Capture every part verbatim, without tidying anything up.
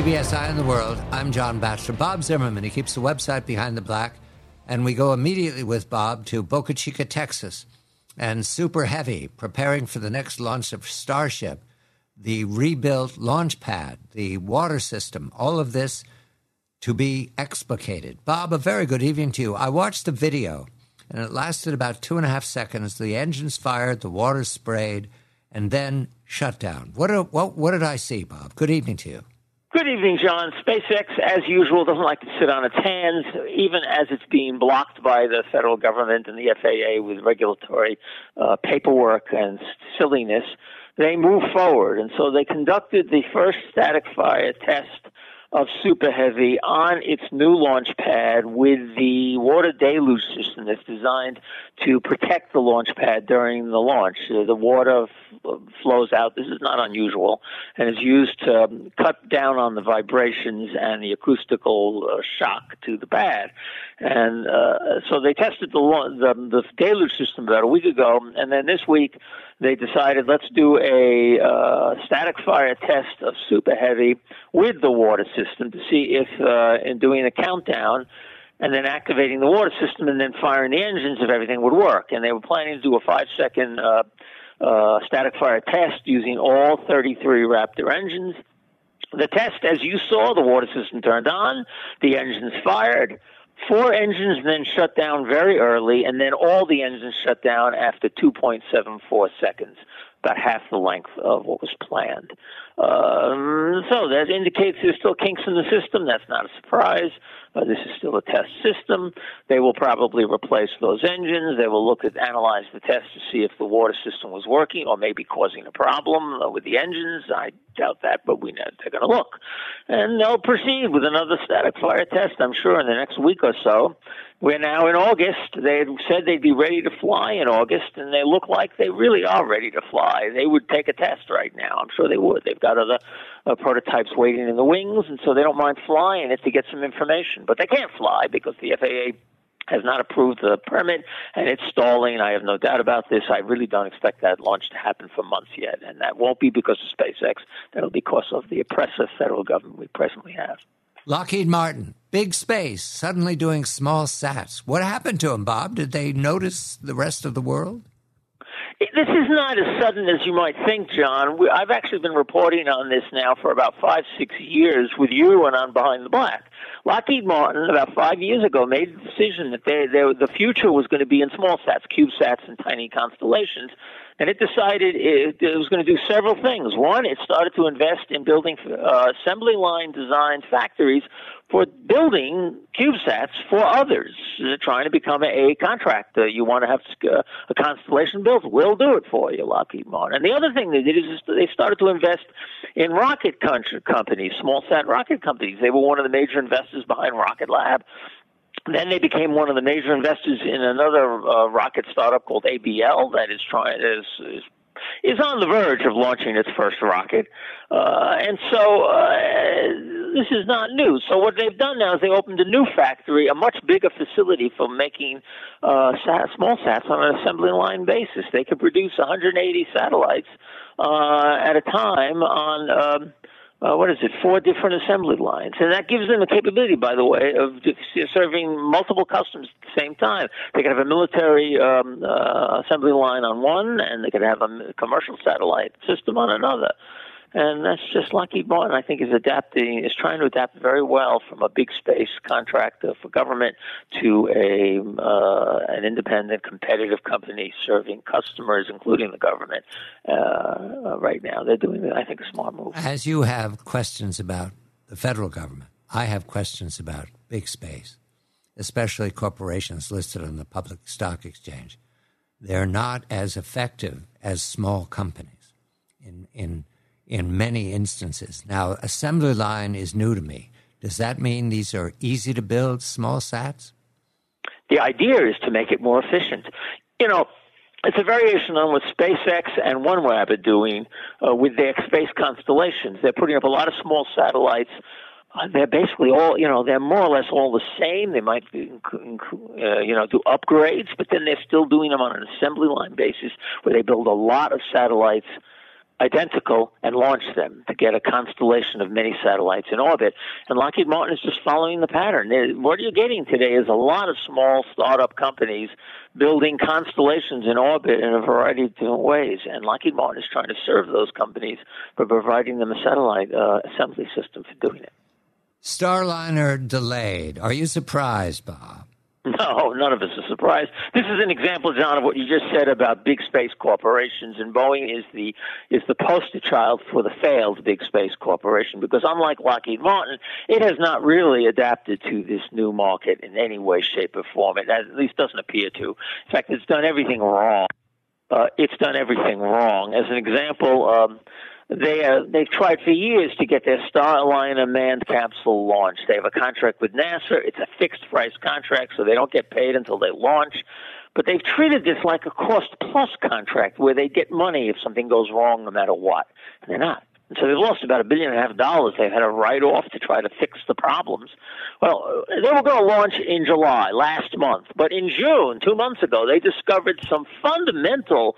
B S Eye on the World. I'm John Batchelor. Bob Zimmerman, he keeps the website Behind the Black, and we go immediately with Bob to Boca Chica, Texas, and Super Heavy, preparing for the next launch of Starship, the rebuilt launch pad, the water system, all of this to be explicated. Bob, a very good evening to you. I watched the video, and it lasted about two and a half seconds. The engines fired, the water sprayed, and then shut down. What, what, what did I see, Bob? Good evening to you. Good evening, John. SpaceX, as usual, doesn't like to sit on its hands, even as it's being blocked by the federal government and the F A A with regulatory uh, paperwork and silliness. They move forward, and so they conducted the first static fire test of Super Heavy on its new launch pad with the water deluge system that's designed to protect the launch pad during the launch. Uh, the water f- flows out. This is not unusual, and is used to um, cut down on the vibrations and the acoustical uh, shock to the pad. And uh, so they tested the, the the deluge system about a week ago, and then this week they decided, let's do a uh, static fire test of Super Heavy with the water system to see if, uh, in doing a countdown and then activating the water system and then firing the engines, if everything would work. And they were planning to do a five-second uh, uh, static fire test using all thirty-three Raptor engines. The test, as you saw, the water system turned on, the engines fired. Four engines then shut down very early, and then all the engines shut down after two point seven four seconds, about half the length of what was planned. Um, so that indicates there's still kinks in the system. That's not a surprise. Uh, this is still a test system. They will probably replace those engines. They will look at, analyze the test to see if the water system was working or maybe causing a problem uh, with the engines. I doubt that, but we know they're going to look. And they'll proceed with another static fire test, I'm sure, in the next week or so. We're now in August. They had said they'd be ready to fly in August, and they look like they really are ready to fly. They would take a test right now. I'm sure they would. They've got other uh, prototypes waiting in the wings, and so they don't mind flying it to get some information. But they can't fly because the F A A has not approved the permit, and it's stalling. I have no doubt about this. I really don't expect that launch to happen for months yet, and that won't be because of SpaceX. That'll be because of the oppressive federal government we presently have. Lockheed Martin, big space, suddenly doing small sats. What happened to them, Bob? Did they notice the rest of the world? This is not as sudden as you might think, John. We, I've actually been reporting on this now for about five, six years with you and on Behind the Black. Lockheed Martin, about five years ago, made the decision that they, they, the future was going to be in small sats, CubeSats, and tiny constellations. And it decided it, it was going to do several things. One, it started to invest in building uh, assembly line designed factories for building CubeSats for others. They're trying to become a, a contractor. You want to have uh, a constellation built? We'll do it for you, Lockheed Martin. And the other thing they did is they started to invest in rocket country companies, small sat rocket companies. They were one of the major investors behind Rocket Lab. Then they became one of the major investors in another uh, rocket startup called A B L that is trying is, is is on the verge of launching its first rocket, uh, and so uh, this is not new. So what they've done now is they opened a new factory, a much bigger facility for making uh, sat, small sats on an assembly line basis. They could produce one hundred eighty satellites uh, at a time on. Um, Uh, what is it, four different assembly lines. And that gives them the capability, by the way, of serving multiple customers at the same time. They could have a military um, uh, assembly line on one, and they could have a commercial satellite system on another. And that's just Lockheed Martin, I think, is adapting, is trying to adapt very well from a big space contractor for government to a uh, an independent, competitive company serving customers, including the government. Uh, right now, they're doing, I think, a smart move. As you have questions about the federal government, I have questions about big space, especially corporations listed on the public stock exchange. They're not as effective as small companies in in. in many instances. Now, assembly line is new to me. Does that mean these are easy to build small sats? The idea is to make it more efficient. You know, it's a variation on what SpaceX and OneWeb are doing uh, with their space constellations. They're putting up a lot of small satellites. Uh, they're basically all, you know, they're more or less all the same. They might, be, uh, you know, do upgrades, but then they're still doing them on an assembly line basis where they build a lot of satellites identical and launch them to get a constellation of many satellites in orbit. And Lockheed Martin is just following the pattern. What you're getting today is a lot of small startup companies building constellations in orbit in a variety of different ways. And Lockheed Martin is trying to serve those companies by providing them a satellite uh, assembly system for doing it. Starliner delayed. Are you surprised, Bob? No, none of us are surprised. This is an example, John, of what you just said about big space corporations, and Boeing is the is the poster child for the failed big space corporation, because unlike Lockheed Martin, it has not really adapted to this new market in any way, shape, or form. It at least doesn't appear to. In fact, it's done everything wrong. Uh, it's done everything wrong. As an example, um, They, uh, they've tried for years to get their Starliner manned capsule launched. They have a contract with NASA. It's a fixed-price contract, so they don't get paid until they launch. But they've treated this like a cost-plus contract where they get money if something goes wrong no matter what. And they're not. And so they've lost about a billion and a half dollars they've had to write off to try to fix the problems. Well, they were going to launch in July, last month. But in June, two months ago, they discovered some fundamental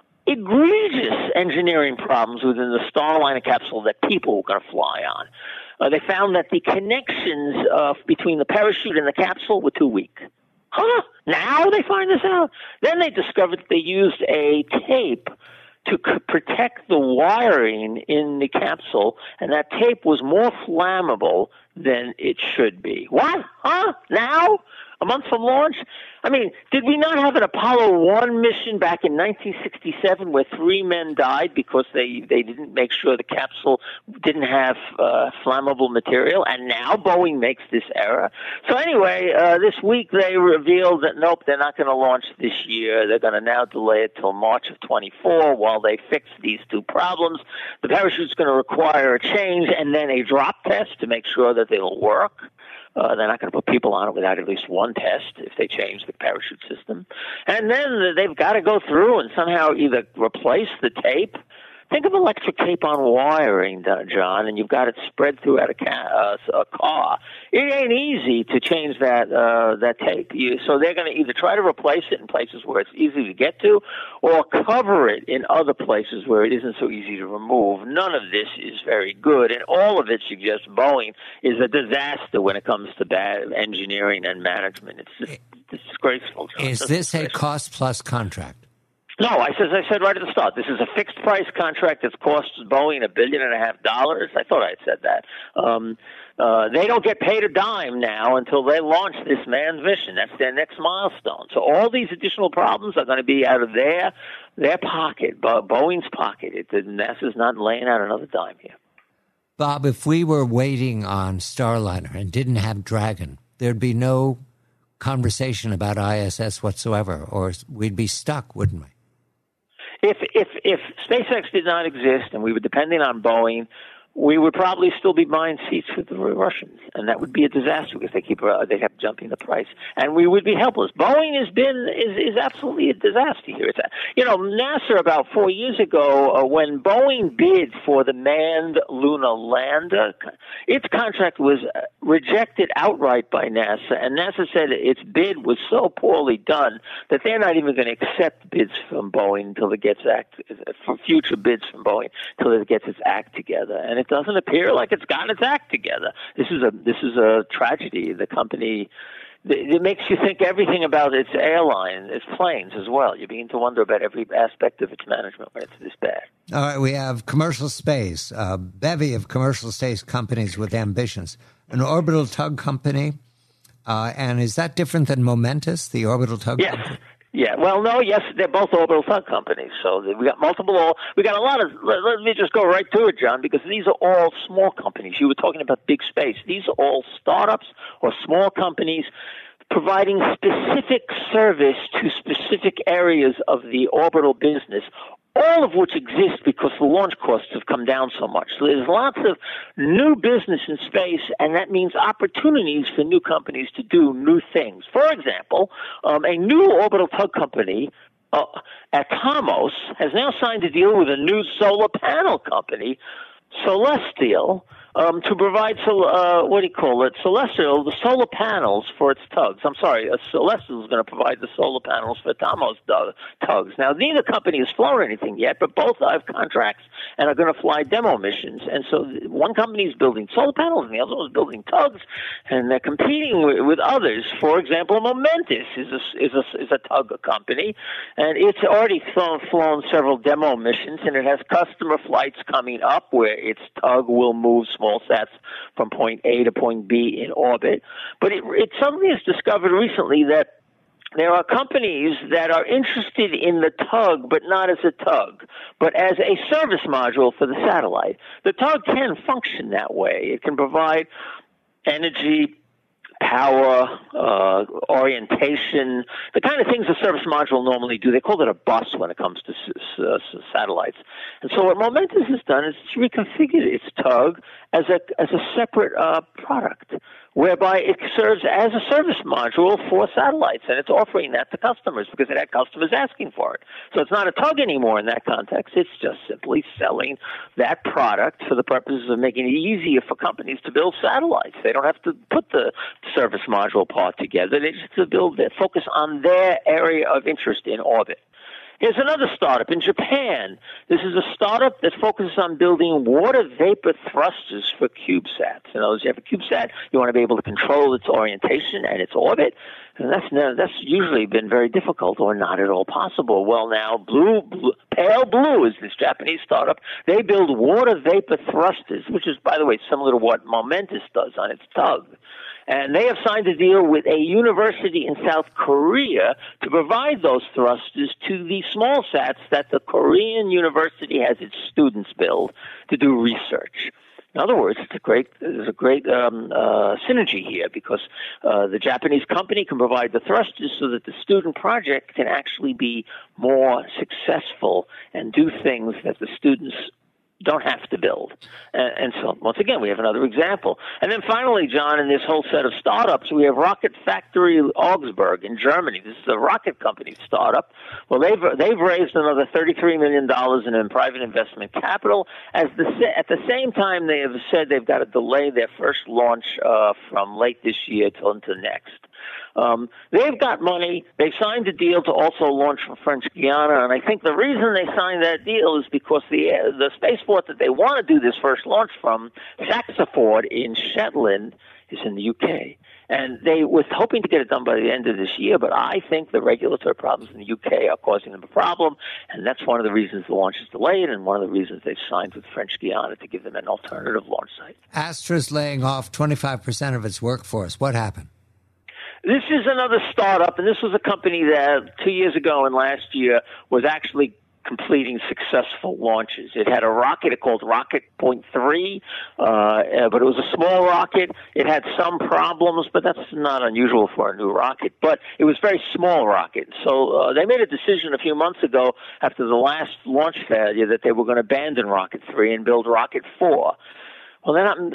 egregious engineering problems within the Starliner capsule that people were going to fly on. Uh, they found that the connections uh, between the parachute and the capsule were too weak. Huh? Now they find this out? Then they discovered that they used a tape to c- protect the wiring in the capsule, and that tape was more flammable than it should be. What? Huh? Now? A month from launch? I mean, did we not have an Apollo one mission back in nineteen sixty-seven where three men died because they, they didn't make sure the capsule didn't have uh, flammable material? And now Boeing makes this error. So anyway, uh, this week they revealed that, nope, they're not going to launch this year. They're going to now delay it till March of twenty-four while they fix these two problems. The parachute's going to require a change and then a drop test to make sure that it'll work. Uh, they're not going to put people on it without at least one test if they change the parachute system. And then they've got to go through and somehow either replace the tape. Think of electric tape on wiring, John, and you've got it spread throughout a, ca- uh, a car. It ain't easy to change that uh, that tape. You, so they're going to either try to replace it in places where it's easy to get to or cover it in other places where it isn't so easy to remove. None of this is very good, and all of it suggests Boeing is a disaster when it comes to bad engineering and management. It's just disgraceful, John. Is this a cost-plus contract? No, I said, as I said right at the start, this is a fixed-price contract that's cost Boeing a billion and a half dollars. I thought I had said that. Um, uh, they don't get paid a dime now until they launch this manned mission. That's their next milestone. So all these additional problems are going to be out of their their pocket, Boeing's pocket. It, NASA's not laying out another dime here. Bob, if we were waiting on Starliner and didn't have Dragon, there'd be no conversation about I S S whatsoever, or we'd be stuck, wouldn't we? If if if SpaceX did not exist and we were depending on Boeing, we would probably still be buying seats with the Russians, and that would be a disaster because they keep uh, they kept jumping the price, and we would be helpless. Boeing has been is is absolutely a disaster here. It's a, you know, NASA about four years ago, uh, when Boeing bid for the manned lunar lander, its contract was rejected outright by NASA, and NASA said its bid was so poorly done that they're not even going to accept bids from Boeing until it gets act for future bids from Boeing until it gets its act together, and it doesn't appear like it's gotten its act together. This is a this is a tragedy. The company, it makes you think everything about its airline, its planes as well. You begin to wonder about every aspect of its management when it's this bad. All right, we have commercial space, a bevy of commercial space companies with ambitions. An orbital tug company, uh, and is that different than Momentus, the orbital tug yes. company? Yeah, well, no, yes, they're both orbital tug companies. So we got multiple, we got a lot of, let, let me just go right to it, John, because these are all small companies. You were talking about big space. These are all startups or small companies providing specific service to specific areas of the orbital business, all of which exist because the launch costs have come down so much. So there's lots of new business in space, and that means opportunities for new companies to do new things. For example, um, a new orbital tug company, uh, Atomos, has now signed a deal with a new solar panel company, Celestial, um, to provide, sol- uh, what do you call it, Celestial, the solar panels for its tugs. I'm sorry, uh, Celestial is going to provide the solar panels for Tomahawk's tugs. Now, neither company has flown anything yet, but both have contracts and are going to fly demo missions. And so one company is building solar panels and the other one is building tugs, and they're competing with, with others. For example, Momentus is a, is a, is a tug company, and it's already flown, flown several demo missions, and it has customer flights coming up where its tug will move small sats from point A to point B in orbit. But it, it suddenly has discovered recently that there are companies that are interested in the tug, but not as a tug, but as a service module for the satellite. The tug can function that way. It can provide energy, power, uh, orientation, the kind of things a service module normally do. They call it a bus when it comes to s- uh, satellites. And so what Momentus has done is it's reconfigured its tug as a as a separate uh, product, whereby it serves as a service module for satellites, and it's offering that to customers because it had customers asking for it. So it's not a tug anymore in that context. It's just simply selling that product for the purposes of making it easier for companies to build satellites. They don't have to put the service module part together. They just have to build it, focus on their area of interest in orbit. Here's another startup in Japan. This is a startup that focuses on building water vapor thrusters for CubeSats. In other words, you have a CubeSat, you want to be able to control its orientation and its orbit, and that's that's usually been very difficult or not at all possible. Well, now, Blue, Blue Pale Blue is this Japanese startup. They build water vapor thrusters, which is, by the way, similar to what Momentus does on its tug. And they have signed a deal with a university in South Korea to provide those thrusters to the small sats that the Korean university has its students build to do research. In other words, it's a great, there's a great um, uh, synergy here because uh, the Japanese company can provide the thrusters so that the student project can actually be more successful and do things that the students don't have to build. And, and so, once again, we have another example. And then finally, John, in this whole set of startups, we have Rocket Factory Augsburg in Germany. This is a rocket company startup. Well, they've they've raised another thirty-three million dollars in private investment capital. As the At the same time, they have said they've got to delay their first launch uh, from late this year till into next. Um, they've got money. They signed a deal to also launch from French Guiana, and I think the reason they signed that deal is because the uh, the spaceport that they want to do this first launch from, Saxaford in Shetland, is in the U K. And they were hoping to get it done by the end of this year, but I think the regulatory problems in the U K are causing them a problem, and that's one of the reasons the launch is delayed and one of the reasons they've signed with French Guiana to give them an alternative launch site. Astra's laying off twenty-five percent of its workforce. What happened? This is another startup, and this was a company that two years ago and last year was actually completing successful launches. It had a rocket called Rocket Point three, uh, but it was a small rocket. It had some problems, but that's not unusual for a new rocket. But it was a very small rocket. So uh, they made a decision a few months ago after the last launch failure that they were going to abandon Rocket three and build Rocket four. Well, they're not,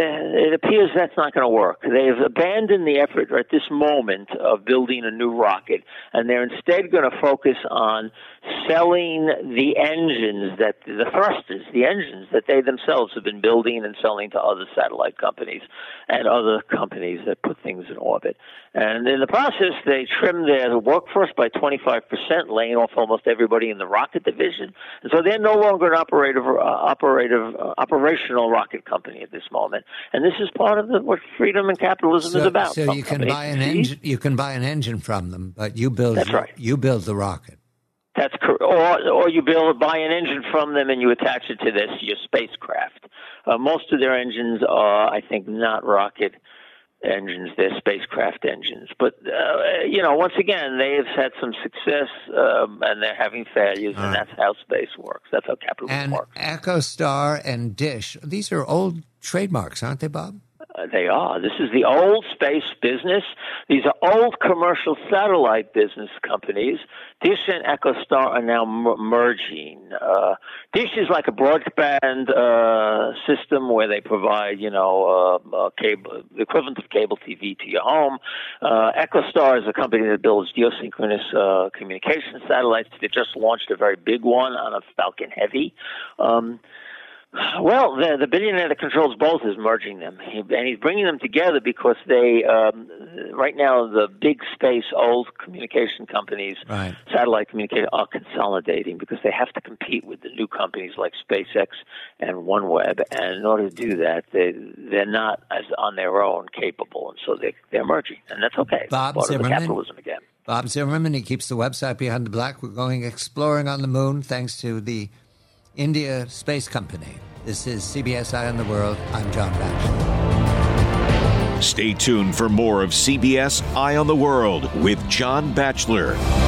it appears that's not going to work. They've abandoned the effort at this moment of building a new rocket, and they're instead going to focus on selling the engines, that the thrusters, the engines that they themselves have been building and selling to other satellite companies and other companies that put things in orbit. And in the process, they trimmed their workforce by twenty-five percent, laying off almost everybody in the rocket division. And so they're no longer an operative, uh, operative, uh, operational rocket company at this moment. And this is part of the, what freedom and capitalism so, is about. So you can buy an engine. You can buy an engine from them, but you build. That's right. You build the rocket. That's correct. Or, or you build, buy an engine from them and you attach it to this your spacecraft. Uh, most of their engines are, I think, not rocket engines, they're spacecraft engines. But, uh, you know, once again, they've had some success um, and they're having failures, uh, and that's how space works. That's how capitalism and works. And EchoStar and Dish, these are old trademarks, aren't they, Bob? Uh, they are. This is the old space business. These are old commercial satellite business companies. Dish and EchoStar are now m- merging. Uh, Dish is like a broadband uh, system where they provide, you know, uh, uh, cable, the equivalent of cable T V to your home. Uh, EchoStar is a company that builds geosynchronous uh, communication satellites. They just launched a very big one on a Falcon Heavy. Um, Well, the, the billionaire that controls both is merging them, he, and he's bringing them together because they, um, right now, the big space, old communication companies, right. satellite communication, are consolidating because they have to compete with the new companies like SpaceX and OneWeb, and in order to do that, they they're not as on their own capable, and so they they're merging, and that's okay. Bob Part Zimmerman. of the capitalism again. Bob Zimmerman, he keeps the website Behind the Black. We're going exploring on the moon thanks to the India Space Company. This is C B S Eye on the World. I'm John Batchelor. Stay tuned for more of C B S Eye on the World with John Batchelor.